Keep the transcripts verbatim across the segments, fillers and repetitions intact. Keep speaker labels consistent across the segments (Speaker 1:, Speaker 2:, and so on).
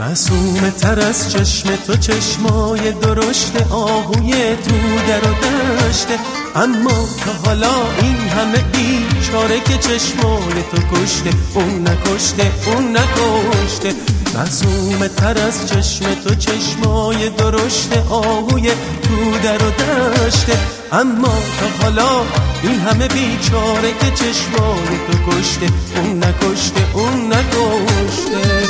Speaker 1: معصومه تر از چشم تو چشمای درشت آهوی تو در و دشته، اما تا حالا این همه بیچاره که چشمای تو کشته، اون نکشته اون نکشته. معصومه تر از چشم تو چشمای درشت آهوی تو در و دشته، اما تا حالا این همه بیچاره که چشمای تو کشته، اون نکشته اون نکشته.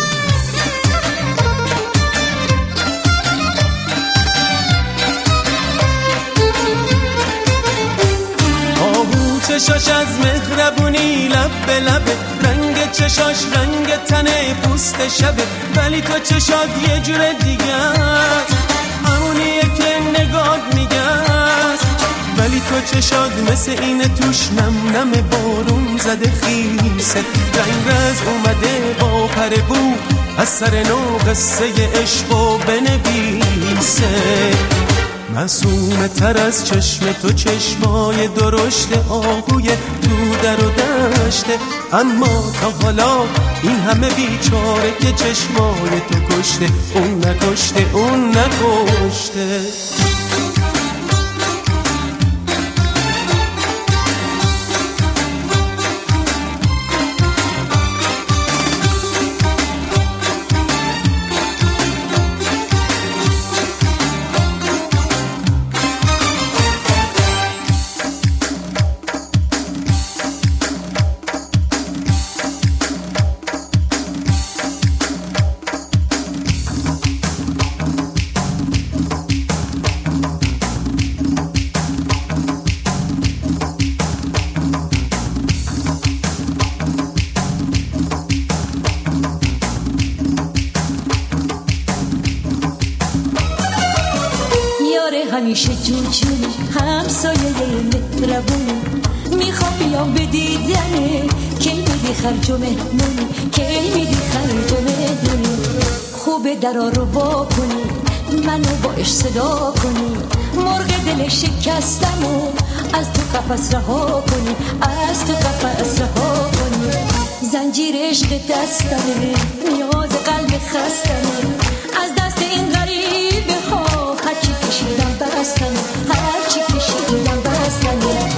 Speaker 1: چشاش از مهربونی لب به لبه، رنگ چشاش رنگ تنه پوست شبه، ولی تو چشات یه جور دیگه است، همونیه که نگات میگه است. ولی تو چشات مثل اینه توش نم نم بارون زده خیسه، رنگ رز اومده با پر بو از سر نو قصه عشقو بنویسه. معصومه تر از چشم تو چشمای درشت آهوی تو در و دشته، اما تا حالا این همه بیچاره که چشمای تو کشته، اون نکشته اون نکشته.
Speaker 2: همیشه جون جونی همسایه مهربونی، میخوام بیام به دیدنه، کی میدی خرج و مهمونی، کی میدی خرج و مهمونی. خوبه درا رو وا کنی، منو با عشق صدا کنی، مرغ دل شکستمو از تو قفس رها کنی، از تو قفس رها کنی. زنجیر عشق دستمه، نیاز قلب خستمه، از دست این غریبه ها هرچی کشیدم بستمه، هرچی کشیدم بستمه.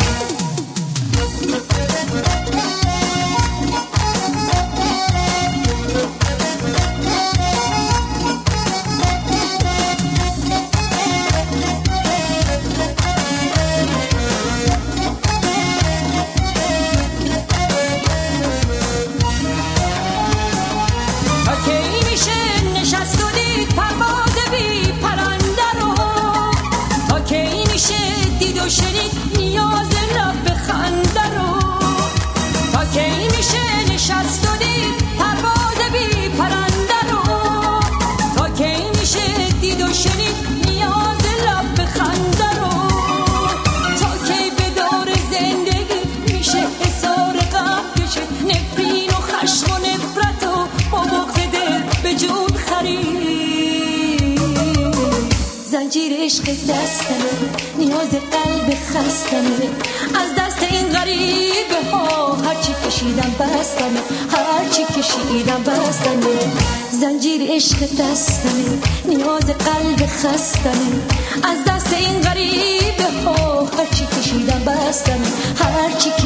Speaker 2: شنید نیاز لب بخنده رو، تا کی میشه نشست و دید پرواز بی پرنده رو، تا کی میشه دید و شنید نیاز لب بخنده رو، تا کی به دور زندگی میشه حسار غم کشه، نفرین و خشم و نفرت و بغض دل به جون خرید. زنجیر عشق دستمه، نیاز قلب خستمه، از دست این غریبه ها هرچی کشیدم بستمه، هرچی کشیدم بستمه. زنجیر عشق دستمه، نیاز قلب خستمه، از دست این غریبه ها هرچی کشیدم بستمه، هرچی